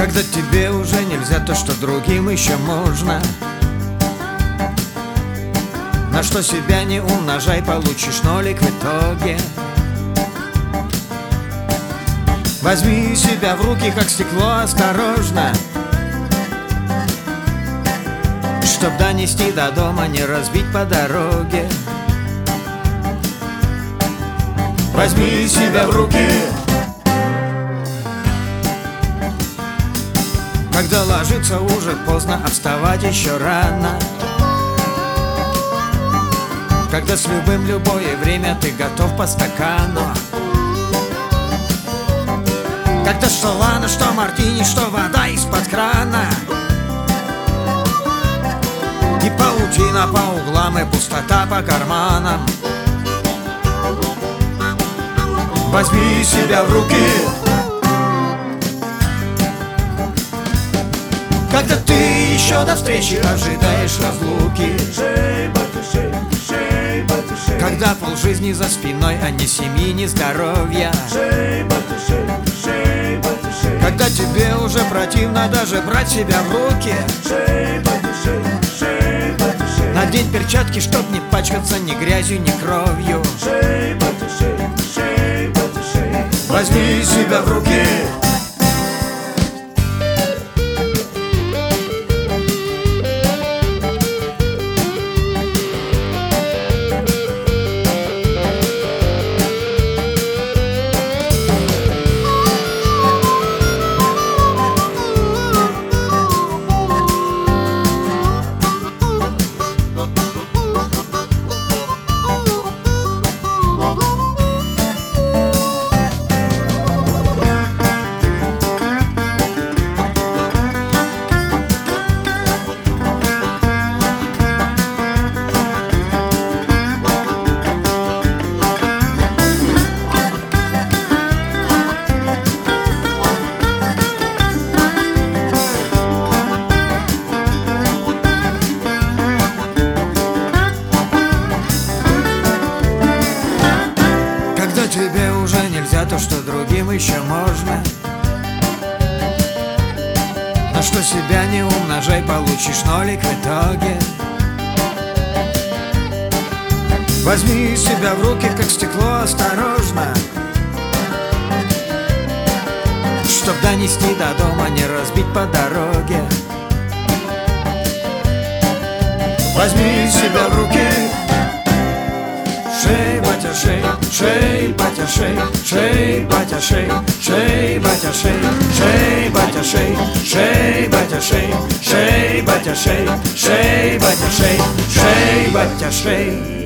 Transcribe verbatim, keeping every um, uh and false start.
Когда тебе уже нельзя то, что другим еще можно. На что себя не умножай, получишь нолик в итоге. Возьми себя в руки, как стекло, осторожно, чтоб донести до дома, не разбить по дороге. Возьми себя в руки. Когда ложиться уже поздно, а вставать еще рано. Когда с любым любое время ты готов по стакану. Когда что лана, что мартини, что вода из-под крана. И паутина по углам, и пустота по карманам. Возьми себя в руки. Когда ты еще до встречи ожидаешь разлуки. Когда полжизни за спиной, а ни семьи, ни здоровья. Когда тебе уже противно даже брать себя в руки. Надень перчатки, чтоб не пачкаться ни грязью, ни кровью. Возьми себя в руки. Тебе уже нельзя то, что другим еще можно. На что себя не умножай, получишь нолик в итоге. Возьми себя в руки, как стекло, осторожно, чтоб донести до дома, не разбить по дороге. Возьми себя в руки. Шей, батя, шей, шей, батя, шей, шей, батя, шей, шей, батя, шей, шей, батя, шей, шей, батя, шей, шей, батя, шей, шей, батя, шей, шей, батя, шей.